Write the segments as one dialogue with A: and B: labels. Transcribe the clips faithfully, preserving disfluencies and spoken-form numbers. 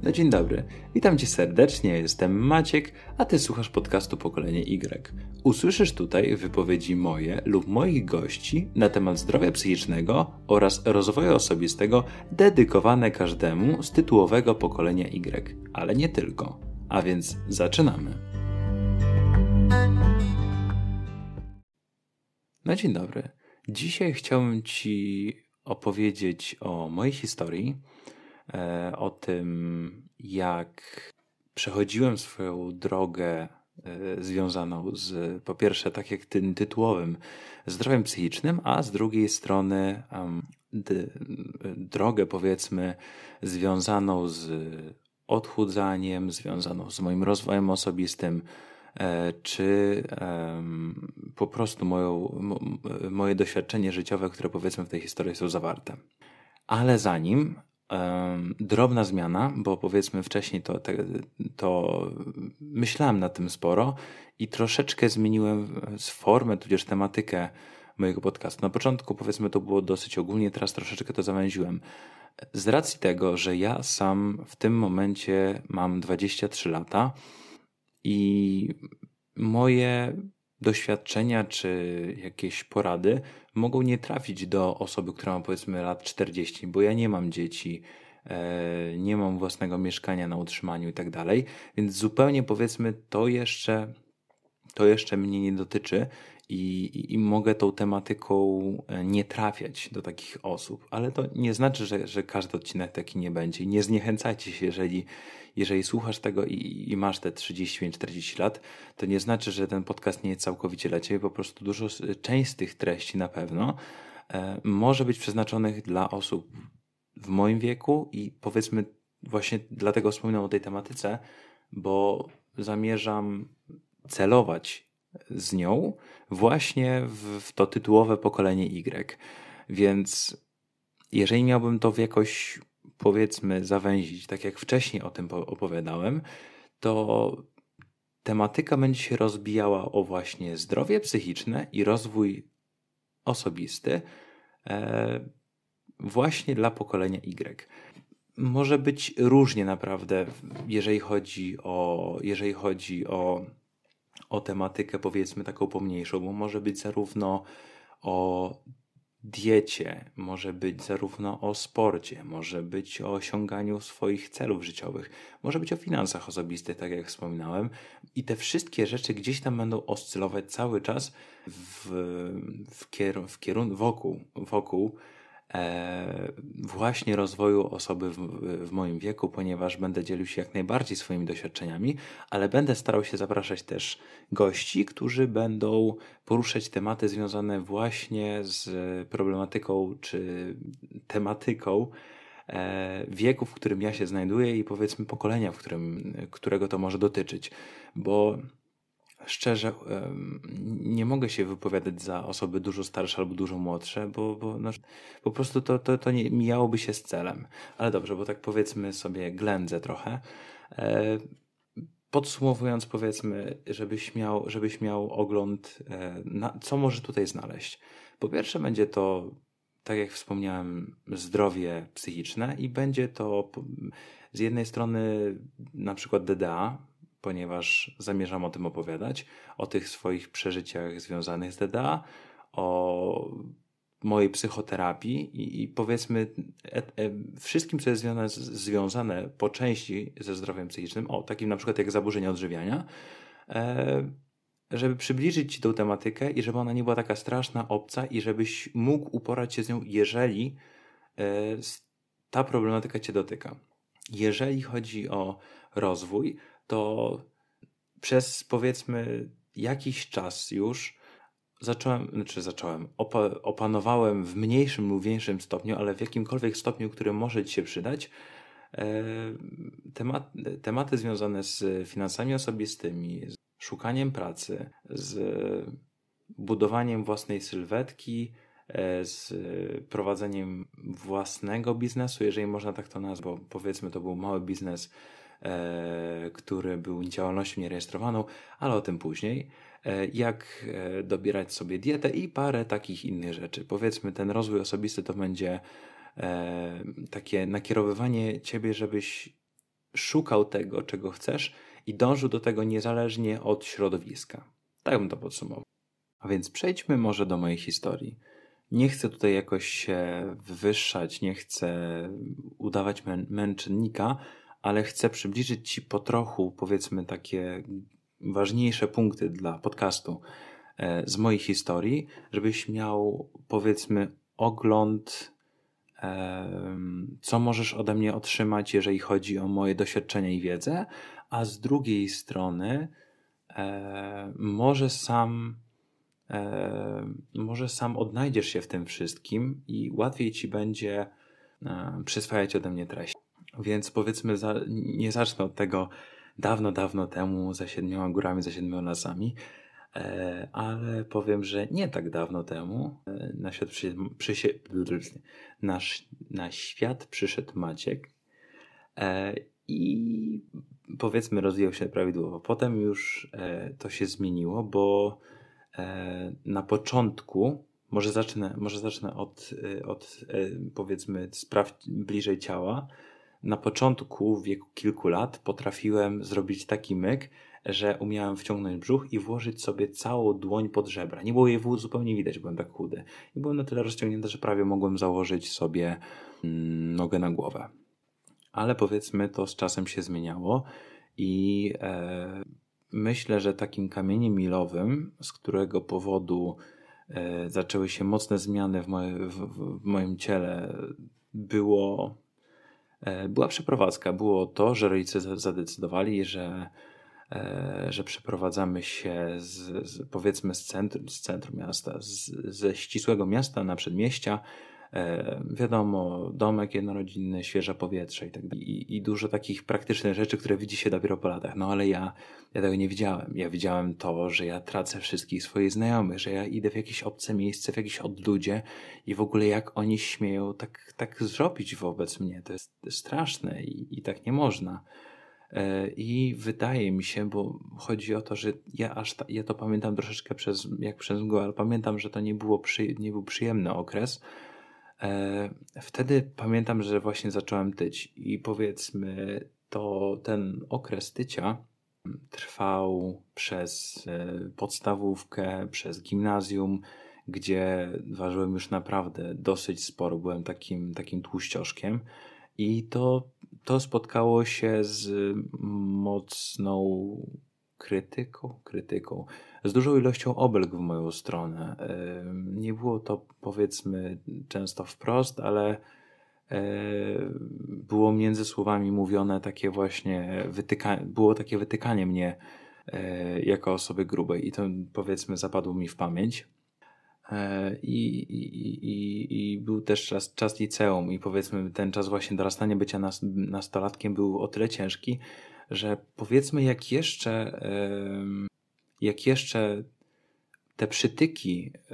A: No dzień dobry, witam Cię serdecznie, jestem Maciek, a Ty słuchasz podcastu Pokolenie Y. Usłyszysz tutaj wypowiedzi moje lub moich gości na temat zdrowia psychicznego oraz rozwoju osobistego dedykowane każdemu z tytułowego pokolenia Y, ale nie tylko. A więc zaczynamy. No dzień dobry, dzisiaj chciałbym Ci opowiedzieć o mojej historii, o tym, jak przechodziłem swoją drogę związaną z, po pierwsze, tak jak tym tytułowym, zdrowiem psychicznym, a z drugiej strony um, d- drogę, powiedzmy, związaną z odchudzaniem, związaną z moim rozwojem osobistym, e, czy um, po prostu moją, m- moje doświadczenie życiowe, które, powiedzmy, w tej historii są zawarte. Ale zanim Um, drobna zmiana, bo powiedzmy wcześniej to, to, to myślałem nad tym sporo i troszeczkę zmieniłem formę, tudzież tematykę mojego podcastu. Na początku, powiedzmy, to było dosyć ogólnie, teraz troszeczkę to zawęziłem. Z racji tego, że ja sam w tym momencie mam dwadzieścia trzy lata i moje doświadczenia czy jakieś porady mogą nie trafić do osoby, która ma, powiedzmy, lat czterdzieści, bo ja nie mam dzieci, e, nie mam własnego mieszkania na utrzymaniu i tak dalej, więc zupełnie, powiedzmy, to jeszcze, to jeszcze mnie nie dotyczy i, i, i mogę tą tematyką nie trafiać do takich osób, ale to nie znaczy, że, że każdy odcinek taki nie będzie. Nie zniechęcajcie się, jeżeli, jeżeli słuchasz tego i, i masz te trzydzieści pięć czterdzieści lat, to nie znaczy, że ten podcast nie jest całkowicie dla Ciebie, po prostu dużo, część z tych treści na pewno e, może być przeznaczonych dla osób w moim wieku i, powiedzmy, właśnie dlatego wspominam o tej tematyce, bo zamierzam celować z nią właśnie w, w to tytułowe pokolenie Y. Więc jeżeli miałbym to w jakoś, powiedzmy, zawęzić, tak jak wcześniej o tym opowiadałem, to tematyka będzie się rozbijała o właśnie zdrowie psychiczne i rozwój osobisty e, właśnie dla pokolenia Y. Może być różnie naprawdę, jeżeli chodzi o, jeżeli chodzi o o tematykę, powiedzmy, taką pomniejszą, bo może być zarówno o diecie, może być zarówno o sporcie, może być o osiąganiu swoich celów życiowych, może być o finansach osobistych, tak jak wspominałem. I te wszystkie rzeczy gdzieś tam będą oscylować cały czas w, w, kier- w kierunku wokół, wokół e, właśnie rozwoju osoby w, w moim wieku, ponieważ będę dzielił się jak najbardziej swoimi doświadczeniami, ale będę starał się zapraszać też gości, którzy będą poruszać tematy związane właśnie z problematyką czy tematyką e, wieku, w którym ja się znajduję i, powiedzmy, pokolenia, w którym, którego to może dotyczyć. Bo szczerze, em, nie mogę się wypowiadać za osoby dużo starsze albo dużo młodsze, bo, bo no, po prostu to, to, to nie mijałoby się z celem. Ale dobrze, bo tak, powiedzmy sobie, ględzę trochę. E, Podsumowując, powiedzmy, żebyś miał, żebyś miał ogląd, e, na, co może tutaj znaleźć. Po pierwsze, będzie to, tak jak wspomniałem, zdrowie psychiczne i będzie to po- z jednej strony na przykład D D A, ponieważ zamierzam o tym opowiadać, o tych swoich przeżyciach związanych z D D A, o mojej psychoterapii i, i powiedzmy e, e, wszystkim, co jest związane, związane po części ze zdrowiem psychicznym, o takim na przykład jak zaburzenia odżywiania, e, żeby przybliżyć Ci tę tematykę i żeby ona nie była taka straszna, obca i żebyś mógł uporać się z nią, jeżeli e, s- ta problematyka Cię dotyka. Jeżeli chodzi o rozwój, to przez, powiedzmy, jakiś czas już zacząłem, znaczy zacząłem, opa- opanowałem w mniejszym lub większym stopniu, ale w jakimkolwiek stopniu, który może Ci się przydać, e, temat, tematy związane z finansami osobistymi, z szukaniem pracy, z budowaniem własnej sylwetki, e, z prowadzeniem własnego biznesu, jeżeli można tak to nazwać, bo, powiedzmy, to był mały biznes, e, który był działalnością nierejestrowaną, ale o tym później. E, jak e, dobierać sobie dietę i parę takich innych rzeczy. Powiedzmy, ten rozwój osobisty to będzie e, takie nakierowywanie Ciebie, żebyś szukał tego, czego chcesz i dążył do tego niezależnie od środowiska. Tak bym to podsumował. A więc przejdźmy może do mojej historii. Nie chcę tutaj jakoś się wywyższać, nie chcę udawać mę- męczennika, ale chcę przybliżyć Ci po trochu, powiedzmy, takie ważniejsze punkty dla podcastu e, z mojej historii, żebyś miał, powiedzmy, ogląd, e, co możesz ode mnie otrzymać, jeżeli chodzi o moje doświadczenie i wiedzę, a z drugiej strony e, może sam e, może sam odnajdziesz się w tym wszystkim i łatwiej Ci będzie e, przyswajać ode mnie treść. Więc powiedzmy, za, nie zacznę od tego dawno, dawno temu, za siedmioma górami, za siedmioma lasami, e, ale powiem, że nie tak dawno temu e, na, świat przyszedł, przysie, na, sz- na świat przyszedł Maciek e, i powiedzmy rozwijał się prawidłowo. Potem już e, to się zmieniło, bo e, na początku, może zacznę, może zacznę od, e, od e, powiedzmy spraw bliżej ciała. Na początku, w wieku kilku lat, potrafiłem zrobić taki myk, że umiałem wciągnąć brzuch i włożyć sobie całą dłoń pod żebra. Nie było jej w- zupełnie widać, byłem tak chudy. I byłem na tyle rozciągnięty, że prawie mogłem założyć sobie mm, nogę na głowę. Ale powiedzmy, to z czasem się zmieniało i e, myślę, że takim kamieniem milowym, z którego powodu e, zaczęły się mocne zmiany w, moje, w, w moim ciele, było, e, była przeprowadzka. Było to, że rodzice za- zadecydowali, że, e, że przeprowadzamy się z, z, powiedzmy z centrum, z centrum miasta, z, ze ścisłego miasta na przedmieścia. E, wiadomo, domek jednorodzinny, świeże powietrze i tak dalej. I, I dużo takich praktycznych rzeczy, które widzi się dopiero po latach. No ale ja, ja tego nie widziałem. Ja widziałem to, że ja tracę wszystkich swoich znajomych, że ja idę w jakieś obce miejsce, w jakieś odludzie i w ogóle jak oni śmieją tak, tak zrobić wobec mnie. To jest straszne i, i tak nie można. E, I wydaje mi się, bo chodzi o to, że ja aż ta, ja to pamiętam troszeczkę przez, jak przez mgłę, ale pamiętam, że to nie było przy, nie był przyjemny okres. E, Wtedy pamiętam, że właśnie zacząłem tyć i powiedzmy, to ten okres tycia trwał przez e, podstawówkę, przez gimnazjum, gdzie ważyłem już naprawdę dosyć sporo, byłem takim, takim tłuścioszkiem i to, to spotkało się z mocną krytyką, krytyką, z dużą ilością obelg w moją stronę. Ym, Nie było to, powiedzmy, często wprost, ale e, było między słowami mówione takie właśnie wytyka, było takie wytykanie mnie e, jako osoby grubej i to, powiedzmy, zapadło mi w pamięć. E, I, i, i, I był też czas, czas liceum i powiedzmy ten czas właśnie dorastania, bycia nas, nastolatkiem był o tyle ciężki, że powiedzmy jak jeszcze em, jak jeszcze te przytyki e,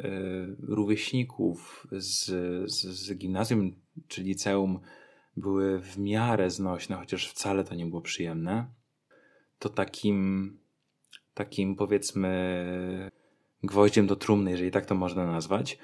A: rówieśników z, z, z gimnazjum czy liceum były w miarę znośne, chociaż wcale to nie było przyjemne, to takim takim powiedzmy gwoździem do trumny, jeżeli tak to można nazwać,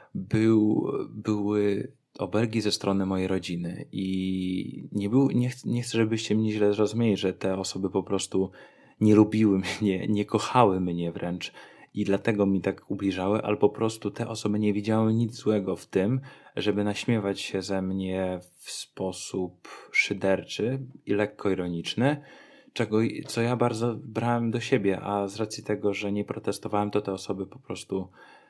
A: był, były obelgi ze strony mojej rodziny i nie, był, nie, ch- nie chcę, żebyście mnie źle zrozumieli, że te osoby po prostu nie lubiły mnie, nie kochały mnie wręcz i dlatego mi tak ubliżały, ale po prostu te osoby nie widziały nic złego w tym, żeby naśmiewać się ze mnie w sposób szyderczy i lekko ironiczny, czego, co ja bardzo brałem do siebie, a z racji tego, że nie protestowałem, to te osoby po prostu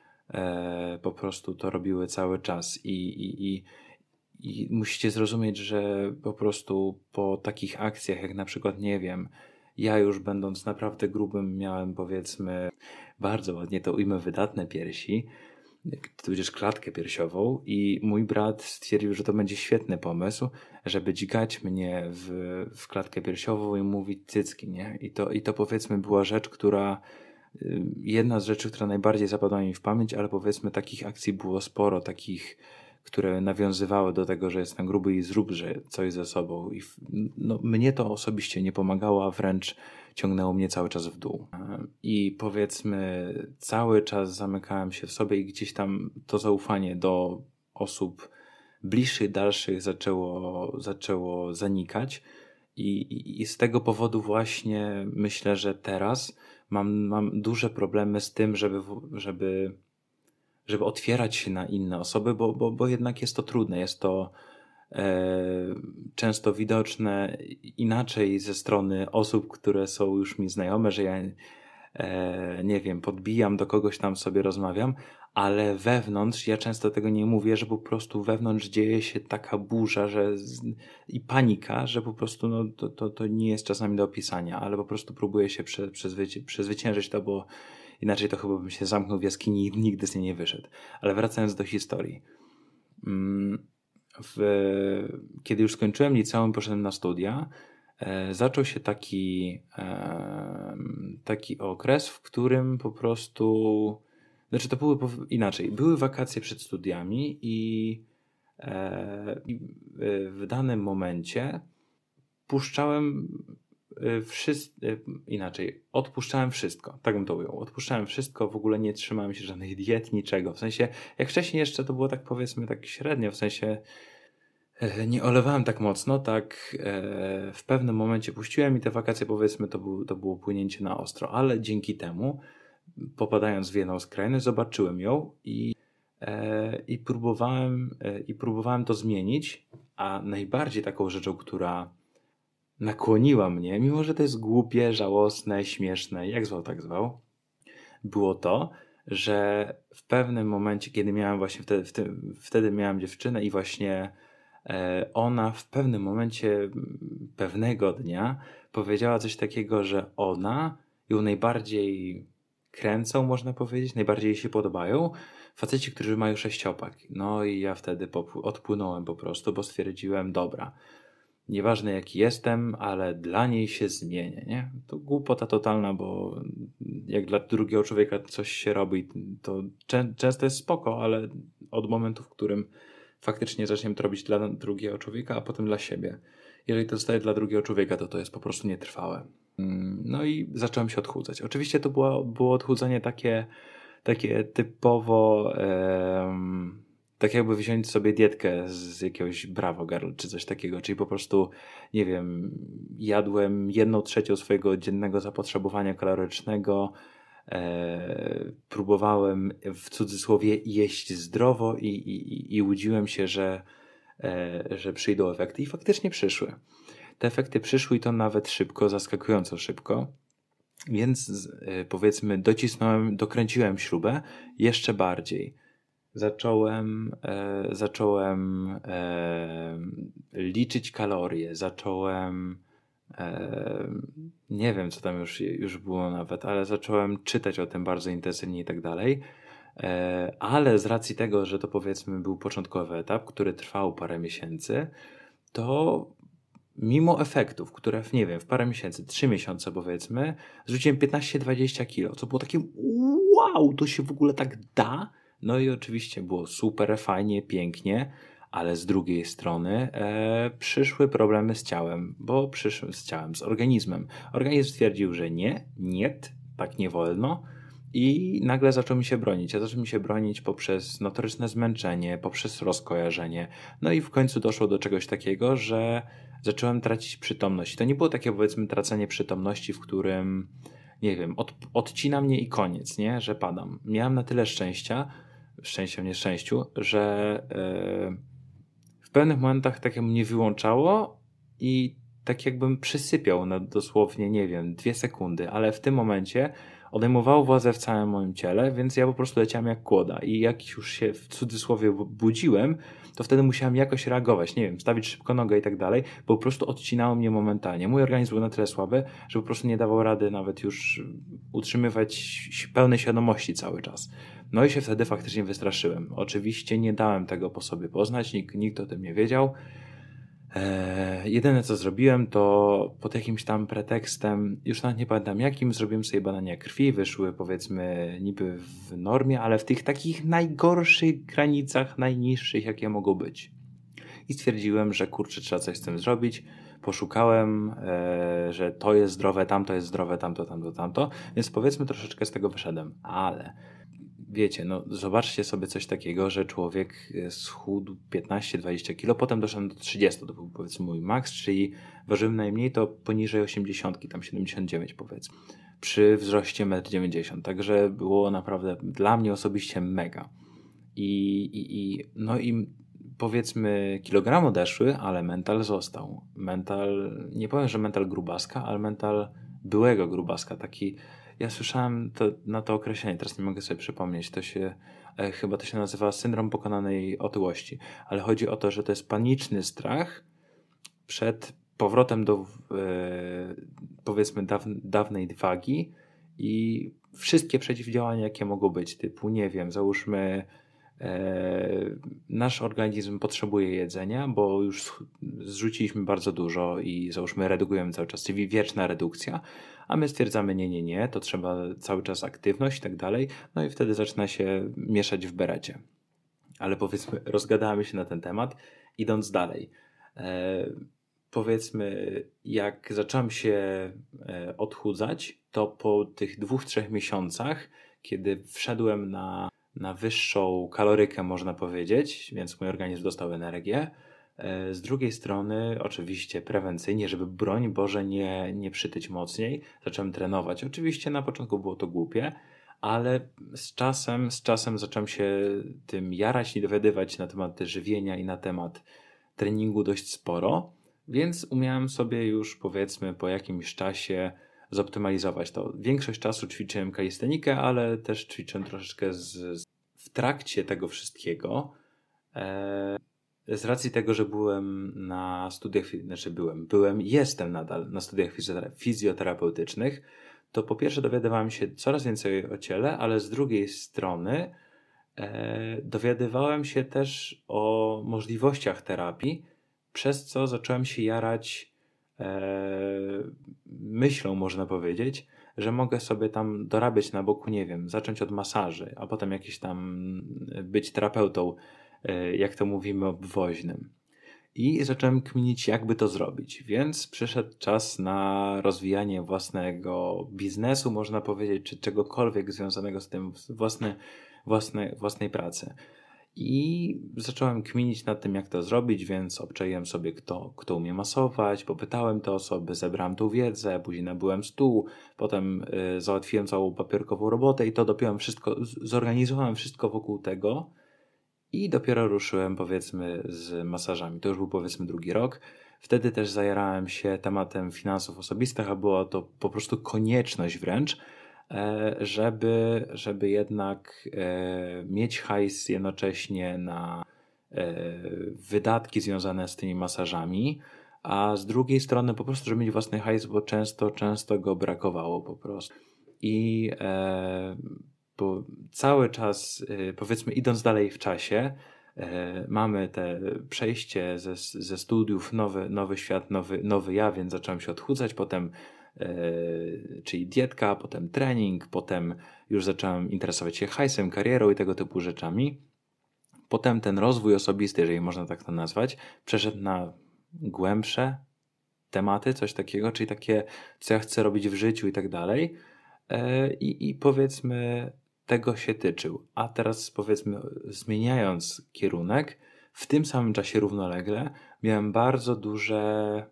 A: e, po prostu to robiły cały czas i, i, i, i musicie zrozumieć, że po prostu po takich akcjach, jak na przykład, nie wiem, ja już będąc naprawdę grubym miałem, powiedzmy, bardzo ładnie to ujmę, wydatne piersi, tudzież klatkę piersiową i mój brat stwierdził, że to będzie świetny pomysł, żeby dźgać mnie w, w klatkę piersiową i mówić cycki, nie? I to, i to powiedzmy była rzecz, która y, jedna z rzeczy, która najbardziej zapadła mi w pamięć, ale powiedzmy takich akcji było sporo, takich, które nawiązywały do tego, że jestem gruby i zróbże coś ze sobą. I w, no, mnie to osobiście nie pomagało, a wręcz ciągnęło mnie cały czas w dół. I powiedzmy, cały czas zamykałem się w sobie i gdzieś tam to zaufanie do osób bliższych, dalszych zaczęło, zaczęło zanikać. I, i, I z tego powodu właśnie myślę, że teraz mam, mam duże problemy z tym, żeby, żeby, żeby otwierać się na inne osoby, bo, bo, bo jednak jest to trudne. Jest to e, często widoczne inaczej ze strony osób, które są już mi znajome, że ja e, nie wiem, podbijam do kogoś tam, sobie rozmawiam, ale wewnątrz, ja często tego nie mówię, że po prostu wewnątrz dzieje się taka burza, że z, i panika, że po prostu no, to, to, to nie jest czasami do opisania, ale po prostu próbuję się prze, przezwyci- przezwyciężyć to, bo inaczej to chyba bym się zamknął w jaskini i nigdy z niej nie wyszedł. Ale wracając do historii. Mm, w, kiedy już skończyłem liceum, poszedłem na studia, e, zaczął się taki, e, taki okres, w którym po prostu, znaczy to były pow- inaczej, były wakacje przed studiami i, e, i e, w danym momencie puszczałem wszystko, inaczej, odpuszczałem wszystko, tak bym to ujął, odpuszczałem wszystko, w ogóle nie trzymałem się żadnych diet, niczego, w sensie, jak wcześniej jeszcze to było tak powiedzmy tak średnio, w sensie e, nie olewałem tak mocno, tak e, w pewnym momencie puściłem i te wakacje powiedzmy to, był, to było płynięcie na ostro, ale dzięki temu, popadając w jedną skrajność, zobaczyłem ją i, e, i próbowałem e, i próbowałem to zmienić, a najbardziej taką rzeczą, która nakłoniła mnie, mimo że to jest głupie, żałosne, śmieszne, jak zwał, tak zwał, było to, że w pewnym momencie, kiedy miałem właśnie wtedy, wtedy, wtedy miałem dziewczynę i właśnie e, ona w pewnym momencie m, pewnego dnia powiedziała coś takiego, że ona ją najbardziej kręcą, można powiedzieć, najbardziej jej się podobają faceci, którzy mają sześciopak. No i ja wtedy popł- odpłynąłem po prostu, bo stwierdziłem, dobra, nieważne jaki jestem, ale dla niej się zmienię, nie? To głupota totalna, bo jak dla drugiego człowieka coś się robi, to czę- często jest spoko, ale od momentu, w którym faktycznie zaczniemy to robić dla drugiego człowieka, a potem dla siebie. Jeżeli to zostaje dla drugiego człowieka, to to jest po prostu nietrwałe. Mm, No i zacząłem się odchudzać. Oczywiście to było, było odchudzanie takie, takie typowo em, tak jakby wziąć sobie dietkę z jakiegoś Bravo Girl czy coś takiego, czyli po prostu, nie wiem, jadłem jedną trzecią swojego dziennego zapotrzebowania kalorycznego, e, próbowałem w cudzysłowie jeść zdrowo i, i, i łudziłem się, że, e, że przyjdą efekty i faktycznie przyszły. Te efekty przyszły i to nawet szybko, zaskakująco szybko. Więc y, powiedzmy, docisnąłem, dokręciłem śrubę jeszcze bardziej. Zacząłem, e, zacząłem e, liczyć kalorie, zacząłem e, nie wiem, co tam już, już było nawet, ale zacząłem czytać o tym bardzo intensywnie i tak dalej. E, ale z racji tego, że to powiedzmy był początkowy etap, który trwał parę miesięcy, to mimo efektów, które w, nie wiem, w parę miesięcy, trzy miesiące powiedzmy, zrzuciłem piętnaście dwadzieścia kilo, co było takie wow, to się w ogóle tak da? No i oczywiście było super, fajnie, pięknie, ale z drugiej strony e, przyszły problemy z ciałem, bo przyszły z ciałem, z organizmem. Organizm stwierdził, że nie, nie, tak nie wolno i nagle zaczął mi się bronić. A zaczął mi się bronić poprzez notoryczne zmęczenie, poprzez rozkojarzenie. No i w końcu doszło do czegoś takiego, że zacząłem tracić przytomność. I to nie było takie powiedzmy tracenie przytomności, w którym nie wiem, od, odcina mnie i koniec, nie? Że padam. Miałem na tyle szczęścia, szczęścia w nieszczęściu, że yy, w pewnych momentach tak jak mnie wyłączało i tak jakbym przysypiał na dosłownie, nie wiem, dwie sekundy, ale w tym momencie odejmowało władzę w całym moim ciele, więc ja po prostu leciałem jak kłoda i jak już się w cudzysłowie budziłem, to wtedy musiałem jakoś reagować, nie wiem, stawić szybko nogę i tak dalej, bo po prostu odcinało mnie momentalnie. Mój organizm był na tyle słaby, że po prostu nie dawał rady nawet już utrzymywać pełnej świadomości cały czas. No i się wtedy faktycznie wystraszyłem. Oczywiście nie dałem tego po sobie poznać, nikt, nikt o tym nie wiedział. Eee, jedyne co zrobiłem, to pod jakimś tam pretekstem, już nawet nie pamiętam jakim, zrobiłem sobie badania krwi, wyszły powiedzmy niby w normie, ale w tych takich najgorszych granicach, najniższych jakie mogą być. I stwierdziłem, że kurczę, trzeba coś z tym zrobić. Poszukałem, e, że to jest zdrowe, tamto jest zdrowe, tamto, tamto, tamto, więc powiedzmy troszeczkę z tego wyszedłem, ale wiecie, no zobaczcie sobie coś takiego, że człowiek schudł piętnaście dwadzieścia kilo, potem doszedłem do trzydziestu, to był powiedzmy mój maks, czyli ważyłem najmniej to poniżej osiemdziesiątki, tam siedemdziesiąt dziewięć powiedzmy, przy wzroście jeden dziewięćdziesiąt m, także było naprawdę dla mnie osobiście mega. I, i, i no i powiedzmy kilogramy odeszły, ale mental został. Mental, nie powiem, że mental grubaska, ale mental byłego grubaska, taki. Ja słyszałem to, na to określenie, teraz nie mogę sobie przypomnieć, to się, e, chyba to się nazywa syndrom pokonanej otyłości, ale chodzi o to, że to jest paniczny strach przed powrotem do e, powiedzmy daw, dawnej wagi i wszystkie przeciwdziałania, jakie mogą być, typu nie wiem, załóżmy e, nasz organizm potrzebuje jedzenia, bo już sch- zrzuciliśmy bardzo dużo i załóżmy redukujemy cały czas, czyli wieczna redukcja, a my stwierdzamy nie, nie, nie, to trzeba cały czas aktywność i tak dalej, no i wtedy zaczyna się mieszać w berecie. Ale powiedzmy, rozgadamy się na ten temat, idąc dalej. E, powiedzmy, jak zacząłem się e, odchudzać, to po tych dwóch, trzech miesiącach, kiedy wszedłem na, na wyższą kalorykę, można powiedzieć, więc mój organizm dostał energię. E, z drugiej strony, oczywiście prewencyjnie, żeby broń Boże nie, nie przytyć mocniej, zacząłem trenować. Oczywiście na początku było to głupie, ale z czasem, z czasem zacząłem się tym jarać i dowiadywać na temat żywienia i na temat treningu dość sporo, więc umiałem sobie już powiedzmy po jakimś czasie zoptymalizować to. Większość czasu ćwiczyłem kalistenikę, ale też ćwiczyłem troszeczkę z, z, w trakcie tego wszystkiego. E, z racji tego, że byłem na studiach, znaczy byłem, byłem, jestem nadal na studiach fizjotera- fizjoterapeutycznych, to po pierwsze dowiadywałem się coraz więcej o ciele, ale z drugiej strony e, dowiadywałem się też o możliwościach terapii, przez co zacząłem się jarać e, myślą, można powiedzieć, że mogę sobie tam dorabiać na boku, nie wiem, zacząć od masaży, a potem jakiś tam być terapeutą, e, jak to mówimy, obwoźnym. I zacząłem kminić, jakby to zrobić, więc przyszedł czas na rozwijanie własnego biznesu, można powiedzieć, czy czegokolwiek związanego z tym, własne, własne, własnej pracy. I zacząłem kminić nad tym, jak to zrobić, więc obczaiłem sobie, kto, kto umie masować, popytałem te osoby, zebrałem tą wiedzę, później nabyłem stół, potem y, załatwiłem całą papierkową robotę i to dopiąłem wszystko, z- zorganizowałem wszystko wokół tego, i dopiero ruszyłem powiedzmy z masażami. To już był powiedzmy drugi rok. Wtedy też zajarałem się tematem finansów osobistych, a była to po prostu konieczność wręcz, e, żeby, żeby jednak e, mieć hajs jednocześnie na e, wydatki związane z tymi masażami, a z drugiej strony po prostu, żeby mieć własny hajs, bo często, często go brakowało po prostu. I e, bo cały czas, y, powiedzmy, idąc dalej w czasie, e, mamy te przejście ze, ze studiów, nowy, nowy świat, nowy, nowy ja, więc zacząłem się odchudzać, potem e, czyli dietka, potem trening, potem już zacząłem interesować się hajsem, karierą i tego typu rzeczami. Potem ten rozwój osobisty, jeżeli można tak to nazwać, przeszedł na głębsze tematy, coś takiego, czyli takie, co ja chcę robić w życiu i tak dalej. E, I, i powiedzmy, tego się tyczył. A teraz powiedzmy, zmieniając kierunek, w tym samym czasie równolegle miałem bardzo duże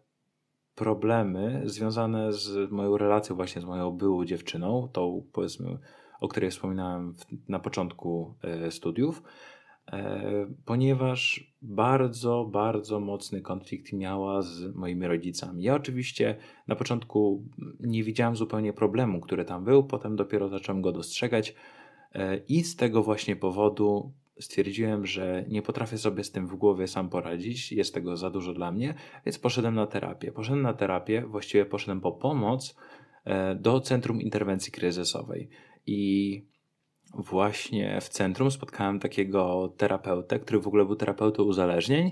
A: problemy związane z moją relacją właśnie z moją byłą dziewczyną, tą powiedzmy, o której wspominałem w, na początku e, studiów, e, ponieważ bardzo, bardzo mocny konflikt miała z moimi rodzicami. Ja oczywiście na początku nie widziałem zupełnie problemu, który tam był, potem dopiero zacząłem go dostrzegać e, i z tego właśnie powodu stwierdziłem, że nie potrafię sobie z tym w głowie sam poradzić, jest tego za dużo dla mnie, więc poszedłem na terapię. Poszedłem na terapię, właściwie poszedłem po pomoc e, do Centrum Interwencji Kryzysowej i właśnie w centrum spotkałem takiego terapeutę, który w ogóle był terapeutą uzależnień,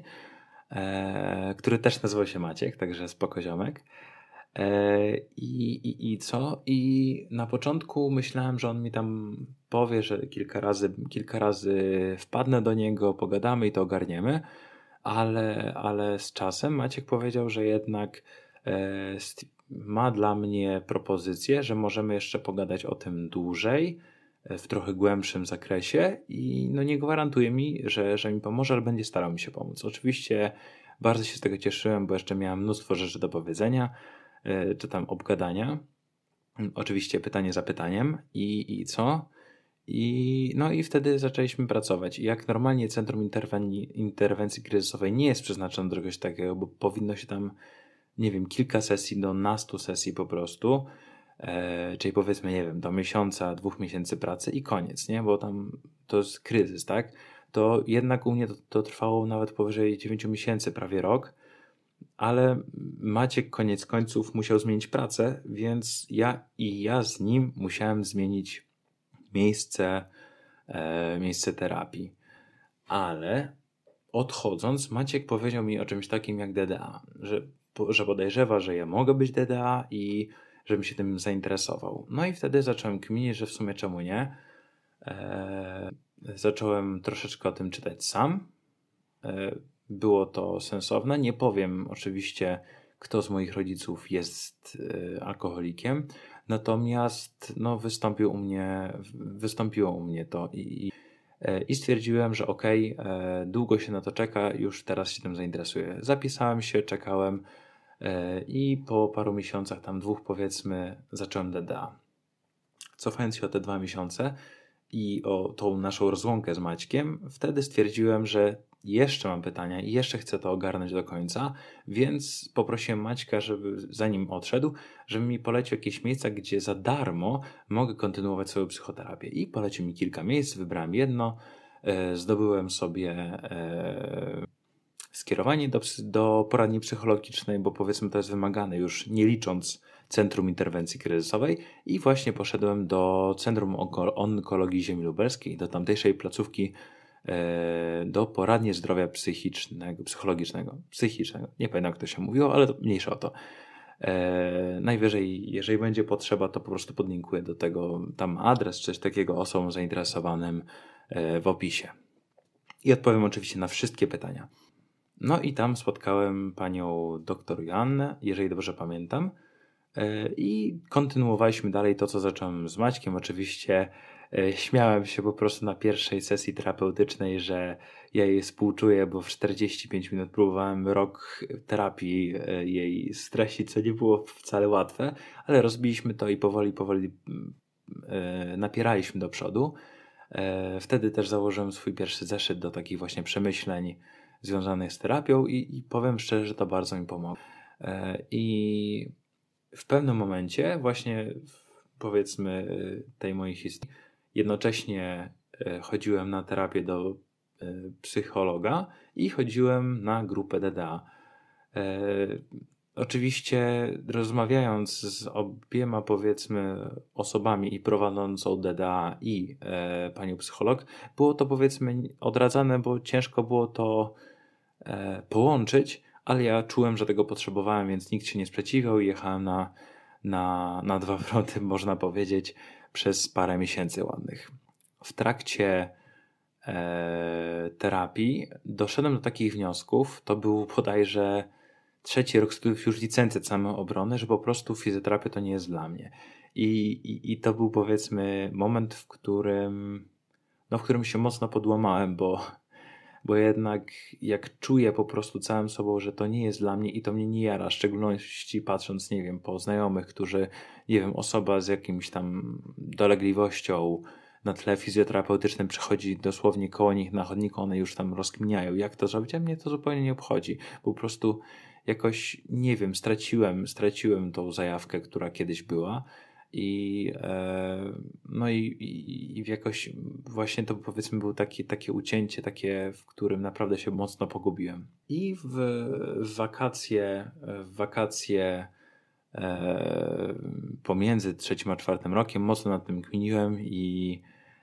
A: e, który też nazywał się Maciek, także spoko ziomek. E, i, i, I co? I na początku myślałem, że on mi tam powie, że kilka razy, kilka razy wpadnę do niego, pogadamy i to ogarniemy, ale, ale z czasem Maciek powiedział, że jednak e, st- ma dla mnie propozycję, że możemy jeszcze pogadać o tym dłużej, w trochę głębszym zakresie i no nie gwarantuje mi, że, że mi pomoże, ale będzie starał mi się pomóc. Oczywiście bardzo się z tego cieszyłem, bo jeszcze miałem mnóstwo rzeczy do powiedzenia, czy tam obgadania. Oczywiście pytanie za pytaniem i, i co? I, no i wtedy zaczęliśmy pracować. I jak normalnie Centrum Interwencji, Interwencji Kryzysowej nie jest przeznaczone do czegoś takiego, bo powinno się tam, nie wiem, kilka sesji do nastu sesji po prostu, e, czyli powiedzmy, nie wiem, do miesiąca, dwóch miesięcy pracy i koniec, nie? Bo tam to jest kryzys, tak? To jednak u mnie to, to trwało nawet powyżej dziewięciu miesięcy, prawie rok, ale Maciek koniec końców musiał zmienić pracę, więc ja i ja z nim musiałem zmienić miejsce, e, miejsce terapii. Ale odchodząc, Maciek powiedział mi o czymś takim jak D D A, że, że podejrzewa, że ja mogę być D D A i żebym się tym zainteresował. No i wtedy zacząłem kminić, że w sumie czemu nie. E, zacząłem troszeczkę o tym czytać sam. E, było to sensowne. Nie powiem oczywiście, kto z moich rodziców jest e, alkoholikiem, natomiast no, wystąpił u mnie, wystąpiło u mnie to i, i stwierdziłem, że okej, okay, długo się na to czeka, już teraz się tym zainteresuję. Zapisałem się, czekałem i po paru miesiącach, tam dwóch powiedzmy, zacząłem D D A. Cofając się o te dwa miesiące i o tą naszą rozłąkę z Maćkiem, wtedy stwierdziłem, że jeszcze mam pytania i jeszcze chcę to ogarnąć do końca, więc poprosiłem Maćka, żeby zanim odszedł, żeby mi polecił jakieś miejsca, gdzie za darmo mogę kontynuować swoją psychoterapię. I polecił mi kilka miejsc, wybrałem jedno, e, zdobyłem sobie e, skierowanie do, do poradni psychologicznej, bo powiedzmy to jest wymagane już nie licząc Centrum Interwencji Kryzysowej i właśnie poszedłem do Centrum Onkologii Ziemi Lubelskiej, do tamtejszej placówki, do poradni zdrowia psychicznego, psychologicznego, psychicznego. Nie pamiętam, jak to się mówiło, ale to mniejsza o to. E, najwyżej, jeżeli będzie potrzeba, to po prostu podlinkuję do tego tam adres, coś takiego osobom zainteresowanym e, w opisie. I odpowiem oczywiście na wszystkie pytania. No i tam spotkałem panią doktor Joannę, jeżeli dobrze pamiętam. E, I kontynuowaliśmy dalej to, co zacząłem z Maćkiem. Oczywiście śmiałem się po prostu na pierwszej sesji terapeutycznej, że ja jej współczuję, bo w czterdzieści pięć minut próbowałem rok terapii jej streścić, co nie było wcale łatwe, ale rozbiliśmy to i powoli, powoli napieraliśmy do przodu. Wtedy też założyłem swój pierwszy zeszyt do takich właśnie przemyśleń związanych z terapią i, i powiem szczerze, że to bardzo mi pomogło. I w pewnym momencie właśnie powiedzmy tej mojej historii jednocześnie chodziłem na terapię do psychologa i chodziłem na grupę D D A. E, oczywiście rozmawiając z obiema powiedzmy osobami i prowadzącą D D A i e, panią psycholog, było to powiedzmy odradzane, bo ciężko było to e, połączyć, ale ja czułem, że tego potrzebowałem, więc nikt się nie sprzeciwiał i jechałem na, na, na dwa fronty, można powiedzieć, przez parę miesięcy ładnych. W trakcie e, terapii doszedłem do takich wniosków, to był bodajże trzeci rok studiów już licencjat samoobrony, że po prostu fizjoterapia to nie jest dla mnie. I, i, i to był powiedzmy moment, w którym, no, w którym się mocno podłamałem, bo, bo jednak jak czuję po prostu całym sobą, że to nie jest dla mnie i to mnie nie jara, w szczególności patrząc, nie wiem, po znajomych, którzy, nie wiem, osoba z jakimś tam dolegliwością na tle fizjoterapeutycznym przechodzi dosłownie koło nich na chodniku, one już tam rozkminiają, jak to zrobić, a mnie to zupełnie nie obchodzi. Po prostu jakoś, nie wiem, straciłem, straciłem tą zajawkę, która kiedyś była i e, no i, i, i jakoś właśnie to powiedzmy było takie, takie ucięcie, takie, w którym naprawdę się mocno pogubiłem. I w, w wakacje, w wakacje e, pomiędzy trzecim a czwartym rokiem mocno nad tym kminiłem i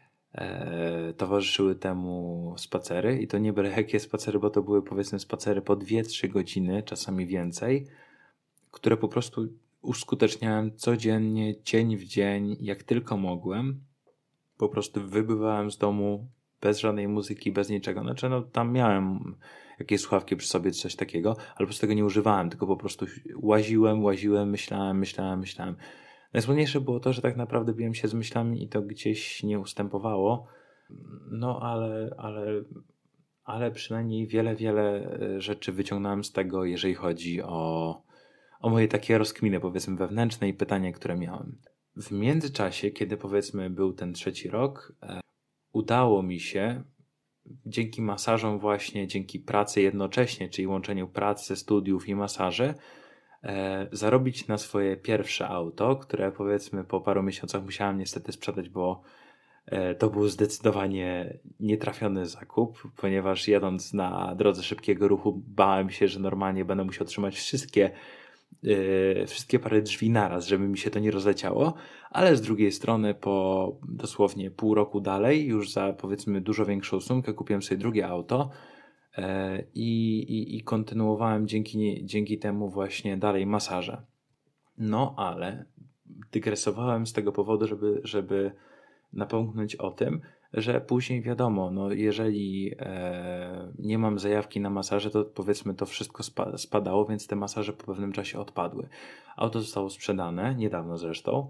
A: e, towarzyszyły temu spacery i to nie byle jakie spacery, bo to były powiedzmy spacery po dwie trzy godziny, czasami więcej, które po prostu uskuteczniałem codziennie, dzień w dzień, jak tylko mogłem. Po prostu wybywałem z domu bez żadnej muzyki, bez niczego. Znaczy no tam miałem jakieś słuchawki przy sobie, coś takiego, ale po prostu tego nie używałem, tylko po prostu łaziłem, łaziłem, myślałem, myślałem, myślałem. Najsmutniejsze było to, że tak naprawdę biłem się z myślami i to gdzieś nie ustępowało. No ale, ale, ale przynajmniej wiele, wiele e, rzeczy wyciągnąłem z tego, jeżeli chodzi o, o moje takie rozkminy, powiedzmy, wewnętrzne i pytania, które miałem. W międzyczasie, kiedy powiedzmy był ten trzeci rok, e, udało mi się dzięki masażom właśnie, dzięki pracy jednocześnie, czyli łączeniu pracy, studiów i masaży, e, zarobić na swoje pierwsze auto, które powiedzmy po paru miesiącach musiałem niestety sprzedać, bo e, to był zdecydowanie nietrafiony zakup, ponieważ jadąc na drodze szybkiego ruchu bałem się, że normalnie będę musiał trzymać wszystkie Yy, wszystkie parę drzwi naraz, żeby mi się to nie rozleciało, ale z drugiej strony po dosłownie pół roku dalej, już za powiedzmy dużo większą sumkę, kupiłem sobie drugie auto yy, i, i kontynuowałem dzięki, dzięki temu właśnie dalej masaże. No ale dygresowałem z tego powodu, żeby, żeby napomknąć o tym, że później wiadomo, no jeżeli e, nie mam zajawki na masaże, to powiedzmy to wszystko spa- spadało, więc te masaże po pewnym czasie odpadły. Auto zostało sprzedane, niedawno zresztą,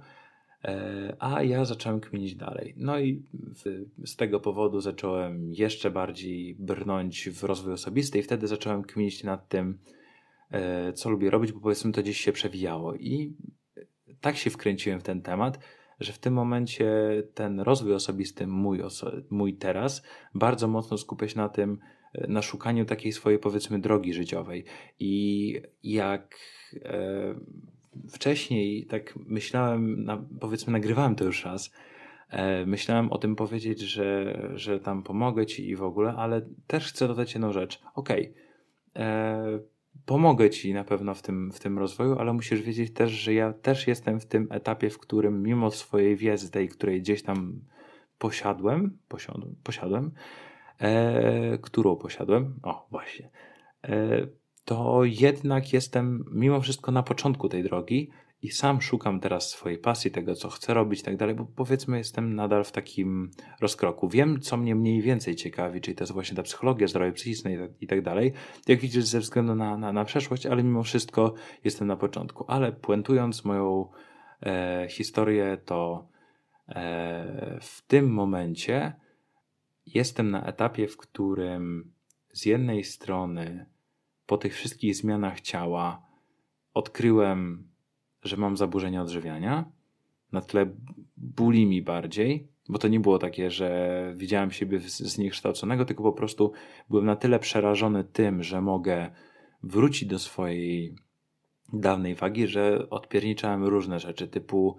A: e, a ja zacząłem kminić dalej. No i w, z tego powodu zacząłem jeszcze bardziej brnąć w rozwój osobisty i wtedy zacząłem kminić nad tym, e, co lubię robić, bo powiedzmy to gdzieś się przewijało i tak się wkręciłem w ten temat, że w tym momencie ten rozwój osobisty mój, oso- mój teraz bardzo mocno skupia się na tym, e, na szukaniu takiej swojej powiedzmy drogi życiowej. I jak e, wcześniej tak myślałem, na, powiedzmy nagrywałem to już raz, e, myślałem o tym powiedzieć, że, że tam pomogę ci i w ogóle, ale też chcę dodać jedną rzecz. Okej, e, pomogę ci na pewno w tym, w tym rozwoju, ale musisz wiedzieć też, że ja też jestem w tym etapie, w którym mimo swojej wiedzy, tej, której gdzieś tam posiadłem, posiadłem, posiadłem e, którą posiadłem, o właśnie, e, to jednak jestem mimo wszystko na początku tej drogi i sam szukam teraz swojej pasji, tego co chcę robić i tak dalej, bo powiedzmy jestem nadal w takim rozkroku. Wiem, co mnie mniej więcej ciekawi, czyli to jest właśnie ta psychologia, zdrowie psychiczne i tak, i tak dalej. Jak widzisz, ze względu na, na, na przeszłość, ale mimo wszystko jestem na początku. Ale puentując moją e, historię, to e, w tym momencie jestem na etapie, w którym z jednej strony po tych wszystkich zmianach ciała odkryłem, że mam zaburzenia odżywiania na tle bulimi bardziej, bo to nie było takie, że widziałem siebie zniekształconego, tylko po prostu byłem na tyle przerażony tym, że mogę wrócić do swojej dawnej wagi, że odpierniczałem różne rzeczy typu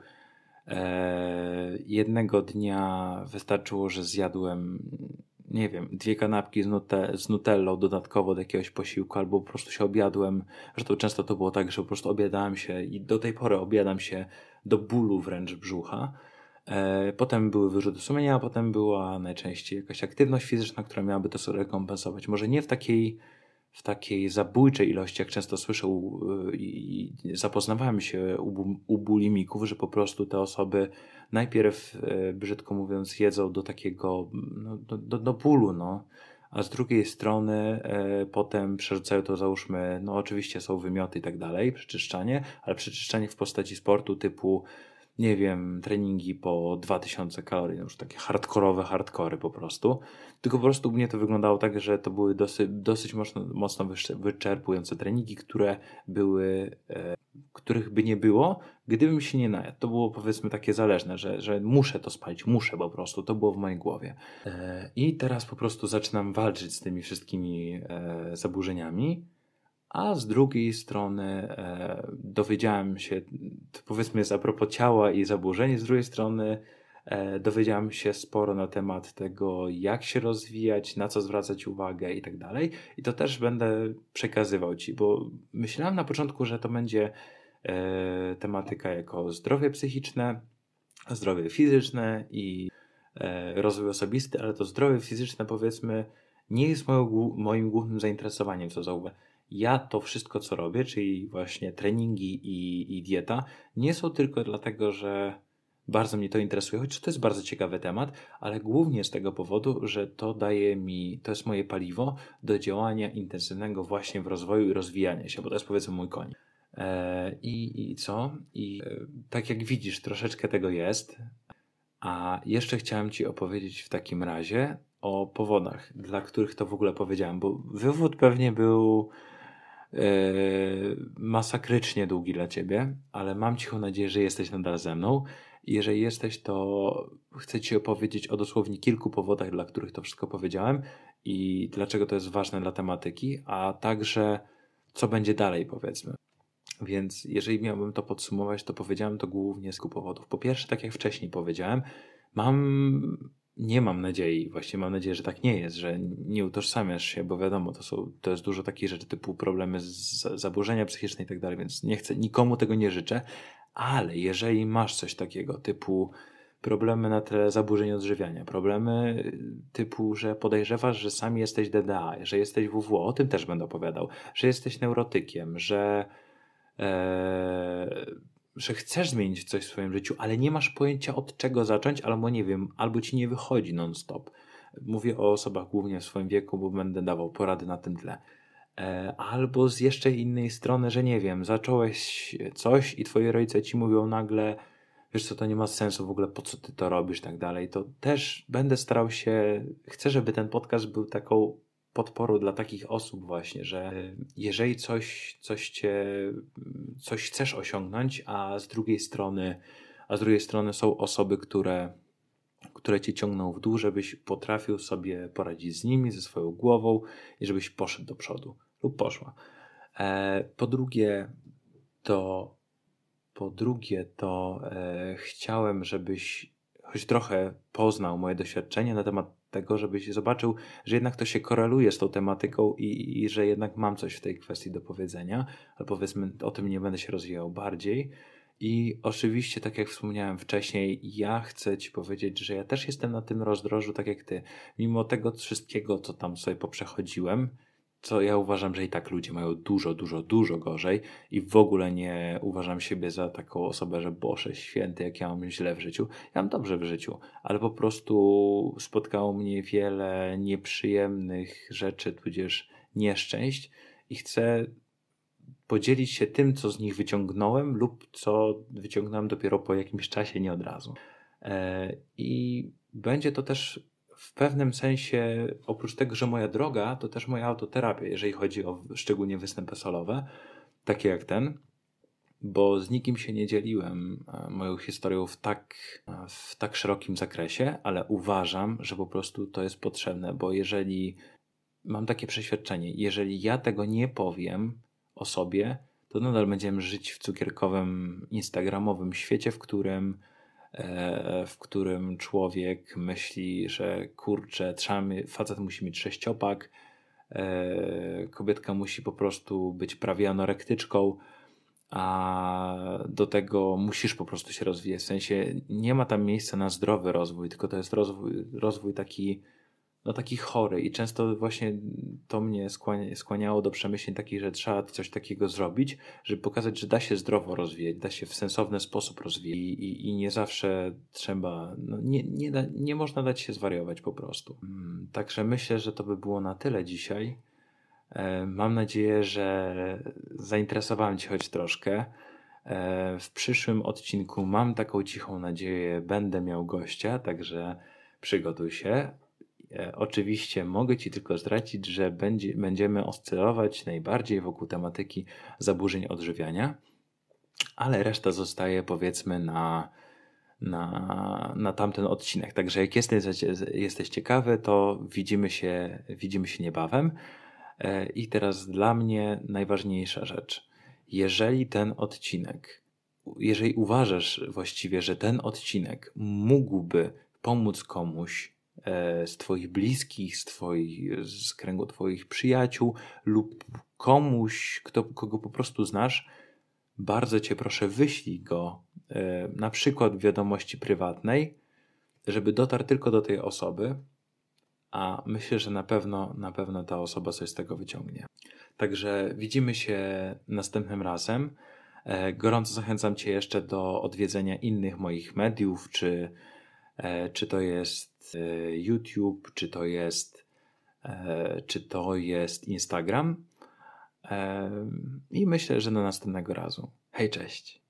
A: e, jednego dnia wystarczyło, że zjadłem nie wiem, dwie kanapki z, nute, z nutellą dodatkowo do jakiegoś posiłku, albo po prostu się obiadłem, że to często to było tak, że po prostu obiadałem się i do tej pory obiadam się do bólu wręcz brzucha. E, potem były wyrzuty sumienia, a potem była najczęściej jakaś aktywność fizyczna, która miałaby to sobie rekompensować. Może nie w takiej w takiej zabójczej ilości, jak często słyszę u, i, i zapoznawałem się u, bu- u bulimików, że po prostu te osoby najpierw, e, brzydko mówiąc, jedzą do takiego, no, do, do, do bólu, no. A z drugiej strony e, potem przerzucają to, załóżmy, no oczywiście są wymioty i tak dalej, przeczyszczanie, ale przeczyszczanie w postaci sportu typu, nie wiem, treningi po dwa tysiące kalorii, no już takie hardkorowe hardkory po prostu. Tylko po prostu u mnie to wyglądało tak, że to były dosyć, dosyć mocno, mocno wyszcze- wyczerpujące treningi, które były, e, których by nie było, gdybym się nie najadł. To było powiedzmy takie zależne, że, że muszę to spalić, muszę po prostu, to było w mojej głowie. E, I teraz po prostu zaczynam walczyć z tymi wszystkimi e, zaburzeniami. A z drugiej strony e, dowiedziałem się, to powiedzmy jest a propos ciała i zaburzeń, z drugiej strony e, dowiedziałem się sporo na temat tego, jak się rozwijać, na co zwracać uwagę i tak dalej. I to też będę przekazywał Ci, bo myślałem na początku, że to będzie e, tematyka jako zdrowie psychiczne, zdrowie fizyczne i e, rozwój osobisty, ale to zdrowie fizyczne powiedzmy nie jest moją, głó- moim głównym zainteresowaniem, co zauważ. Ja to wszystko, co robię, czyli właśnie treningi i, i dieta, nie są tylko dlatego, że bardzo mnie to interesuje, choć to jest bardzo ciekawy temat, ale głównie z tego powodu, że to daje mi, to jest moje paliwo do działania intensywnego właśnie w rozwoju i rozwijania się, bo to jest powiedzmy mój koń. E, I, I co? I e, tak jak widzisz, troszeczkę tego jest. A jeszcze chciałem Ci opowiedzieć w takim razie o powodach, dla których to w ogóle powiedziałem, bo wywód pewnie był e, masakrycznie długi dla Ciebie, ale mam cichą nadzieję, że jesteś nadal ze mną. I jeżeli jesteś, to chcę Ci opowiedzieć o dosłownie kilku powodach, dla których to wszystko powiedziałem i dlaczego to jest ważne dla tematyki, a także co będzie dalej, powiedzmy. Więc jeżeli miałbym to podsumować, to powiedziałem to głównie z kilku powodów. Po pierwsze, tak jak wcześniej powiedziałem, mam, nie mam nadziei, właściwie mam nadzieję, że tak nie jest, że nie utożsamiasz się, bo wiadomo, to, są, to jest dużo takich rzeczy typu problemy z zaburzenia psychiczne i tak dalej, więc nie chcę, nikomu tego nie życzę, ale jeżeli masz coś takiego typu problemy na tle zaburzeń odżywiania, problemy typu, że podejrzewasz, że sam jesteś D D A, że jesteś W W O, o tym też będę opowiadał, że jesteś neurotykiem, że Eee, że chcesz zmienić coś w swoim życiu, ale nie masz pojęcia od czego zacząć, albo nie wiem, albo ci nie wychodzi non-stop. Mówię o osobach głównie w swoim wieku, bo będę dawał porady na tym tle. Eee, albo z jeszcze innej strony, że nie wiem, zacząłeś coś i twoi rodzice ci mówią nagle, wiesz co, to nie ma sensu w ogóle, po co ty to robisz, tak dalej, to też będę starał się, chcę, żeby ten podcast był taką podporą dla takich osób właśnie, że jeżeli coś, coś cię, coś chcesz osiągnąć, a z drugiej strony, a z drugiej strony są osoby, które, które cię ciągną w dół, żebyś potrafił sobie poradzić z nimi, ze swoją głową i żebyś poszedł do przodu lub poszła. E, po drugie, to po drugie, to e, chciałem, żebyś choć trochę poznał moje doświadczenie na temat tego, żebyś zobaczył, że jednak to się koreluje z tą tematyką i, i że jednak mam coś w tej kwestii do powiedzenia, ale powiedzmy o tym nie będę się rozwijał bardziej. I oczywiście, tak jak wspomniałem wcześniej, ja chcę Ci powiedzieć, że ja też jestem na tym rozdrożu, tak jak Ty. Mimo tego wszystkiego, co tam sobie poprzechodziłem, co ja uważam, że i tak ludzie mają dużo, dużo, dużo gorzej i w ogóle nie uważam siebie za taką osobę, że Boże święty, jak ja mam źle w życiu. Ja mam dobrze w życiu, ale po prostu spotkało mnie wiele nieprzyjemnych rzeczy, tudzież nieszczęść i chcę podzielić się tym, co z nich wyciągnąłem lub co wyciągnąłem dopiero po jakimś czasie, nie od razu. E, I będzie to też w pewnym sensie, oprócz tego, że moja droga, to też moja autoterapia, jeżeli chodzi o szczególnie występy solowe, takie jak ten, bo z nikim się nie dzieliłem e, moją historią w tak, e, w tak szerokim zakresie, ale uważam, że po prostu to jest potrzebne, bo jeżeli mam takie przeświadczenie, jeżeli ja tego nie powiem o sobie, to nadal będziemy żyć w cukierkowym, instagramowym świecie, w którym e, w którym człowiek myśli, że kurczę, trzeba mi, facet musi mieć sześciopak, e, kobietka musi po prostu być prawie anorektyczką, a do tego musisz po prostu się rozwijać. W sensie nie ma tam miejsca na zdrowy rozwój, tylko to jest rozwój, rozwój taki, no taki chory i często właśnie to mnie skłania, skłaniało do przemyśleń takich, że trzeba coś takiego zrobić, żeby pokazać, że da się zdrowo rozwijać, da się w sensowny sposób rozwijać i, i, i nie zawsze trzeba, no nie, nie, da, nie można dać się zwariować po prostu. Hmm, także myślę, że to by było na tyle dzisiaj. E, Mam nadzieję, że zainteresowałem Cię choć troszkę. E, W przyszłym odcinku mam taką cichą nadzieję, będę miał gościa, także przygotuj się. E, Oczywiście mogę Ci tylko zdradzić, że będzie, będziemy oscylować najbardziej wokół tematyki zaburzeń odżywiania, ale reszta zostaje powiedzmy na, na, na tamten odcinek. Także jak jesteś, jesteś ciekawy, to widzimy się, widzimy się niebawem. E, I teraz dla mnie najważniejsza rzecz. Jeżeli ten odcinek, jeżeli uważasz właściwie, że ten odcinek mógłby pomóc komuś e, z Twoich bliskich, z, twoich, z kręgu Twoich przyjaciół lub komuś, kto, kogo po prostu znasz, bardzo Cię proszę, wyślij go e, na przykład w wiadomości prywatnej, żeby dotarł tylko do tej osoby, a myślę, że na pewno, na pewno ta osoba coś z tego wyciągnie. Także widzimy się następnym razem. E, Gorąco zachęcam Cię jeszcze do odwiedzenia innych moich mediów, czy, e, czy to jest e, YouTube, czy to jest, e, czy to jest Instagram. I myślę, że do następnego razu. Hej, cześć.